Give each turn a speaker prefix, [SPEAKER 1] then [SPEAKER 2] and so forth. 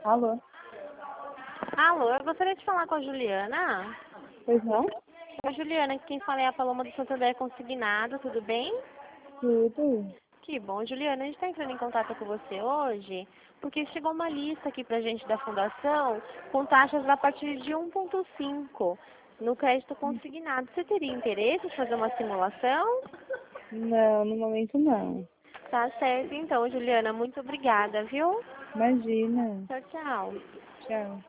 [SPEAKER 1] Alô?
[SPEAKER 2] Alô, eu gostaria de falar com a Juliana.
[SPEAKER 1] Pois não?
[SPEAKER 2] Oi, Juliana, quem fala é a Paloma do Santander Consignado, tudo bem?
[SPEAKER 1] Tudo.
[SPEAKER 2] Que bom, Juliana, a gente está entrando em contato com você hoje, porque chegou uma lista aqui pra gente da Fundação com taxas a partir de 1,5 no crédito consignado. Você teria interesse em fazer uma simulação?
[SPEAKER 1] Não, no momento não.
[SPEAKER 2] Tá certo, então, Juliana, muito obrigada, viu?
[SPEAKER 1] Imagina.
[SPEAKER 2] Tchau, tchau.
[SPEAKER 1] Tchau.